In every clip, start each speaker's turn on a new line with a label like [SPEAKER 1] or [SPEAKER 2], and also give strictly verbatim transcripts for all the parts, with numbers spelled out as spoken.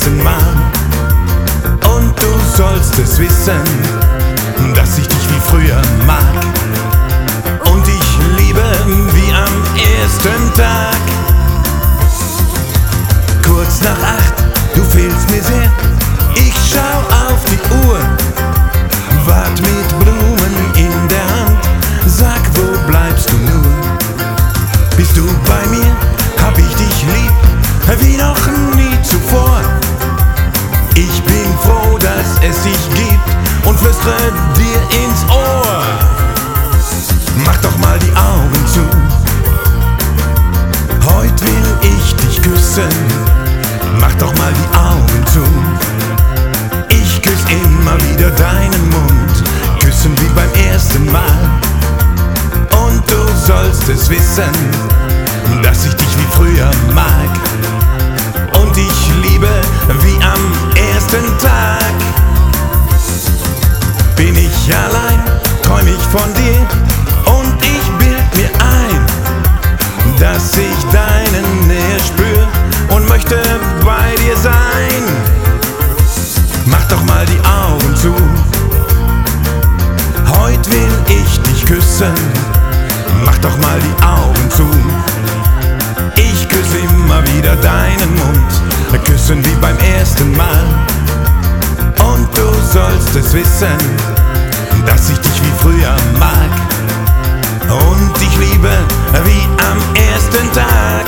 [SPEAKER 1] ersten Mal. Und du sollst es wissen, dass ich dich wie früher mag. Und ich liebe wie am ersten Tag. Kurz nach acht, du fehlst mir sehr. Ich schau auf die Uhr, wart mit Blumen in der Hand. Sag, wo bleibst du nur? Bist du bei mir? Hab ich dich lieb, wie noch nie zuvor. Ich bin froh, dass es dich gibt und flüstere dir ins Ohr. Mach doch mal die Augen zu, heut will ich dich küssen. Mach doch mal die Augen zu, ich küss immer wieder deinen Mund. Küssen wie beim ersten Mal. Und du sollst es wissen, dass ich dich wie früher mag. Und ich liebe wie am ersten Tag. Bin ich allein, träum ich von dir und ich bild mir ein, dass ich deine Nähe spür und möchte bei dir sein. Mach doch mal die Augen zu, heut will ich dich küssen. Mach doch mal die Augen zu, ich küsse immer wieder deinen Mund. Küssen wie beim ersten Mal. Und du sollst es wissen, dass ich dich wie früher mag. Und ich liebe wie am ersten Tag.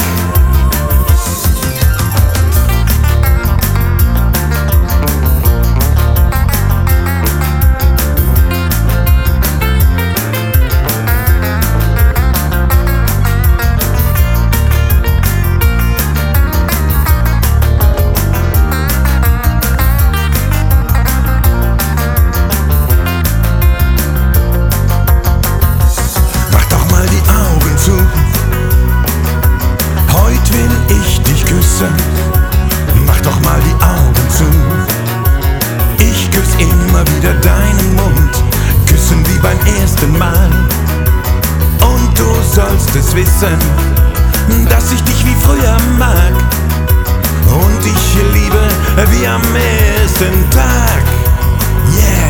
[SPEAKER 1] Mach doch mal die Augen zu, ich küss immer wieder deinen Mund. Küssen wie beim ersten Mal. Und du sollst es wissen, dass ich dich wie früher mag. Und ich liebe wie am ersten Tag. Yeah.